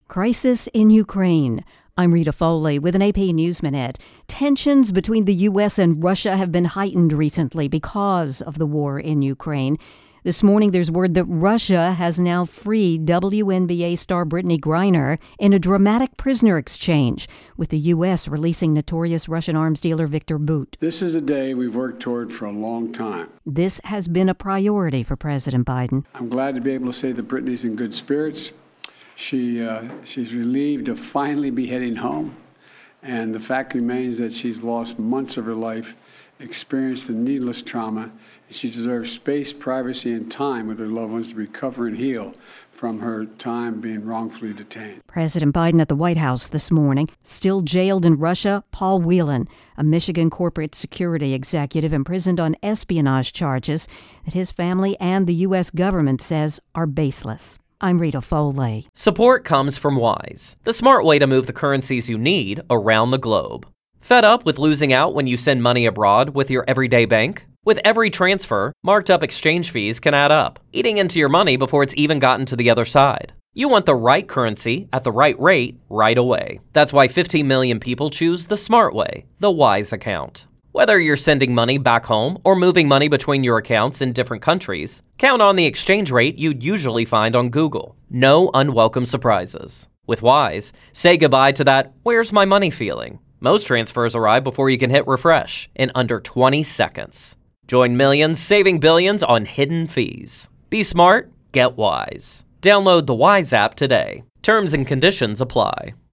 Crisis in Ukraine. I'm Rita Foley with an AP News Minute. Tensions between the U.S. and Russia have been heightened recently because of the war in Ukraine. This morning, there's word that Russia has now freed WNBA star Brittney Griner in a dramatic prisoner exchange, with the U.S. releasing notorious Russian arms dealer Viktor Bout. This is a day we've worked toward for a long time. This has been a priority for President Biden. I'm glad to be able to say that Brittney's in good spirits. She's relieved to finally be heading home. And the fact remains that she's lost months of her life, experienced a needless trauma, and she deserves space, privacy, and time with her loved ones to recover and heal from her time being wrongfully detained. President Biden at the White House this morning. Still jailed in Russia, Paul Whelan, a Michigan corporate security executive imprisoned on espionage charges that his family and the U.S. government says are baseless. I'm Rita Foley. Support comes from Wise, the smart way to move the currencies you need around the globe. Fed up with losing out when you send money abroad with your everyday bank? With every transfer, marked up exchange fees can add up, eating into your money before it's even gotten to the other side. You want the right currency at the right rate right away. That's why 15 million people choose the smart way, the Wise account. Whether you're sending money back home or moving money between your accounts in different countries, count on the exchange rate you'd usually find on Google. No unwelcome surprises. With Wise, say goodbye to that "where's my money" feeling. Most transfers arrive before you can hit refresh in under 20 seconds. Join millions saving billions on hidden fees. Be smart, get Wise. Download the Wise app today. Terms and conditions apply.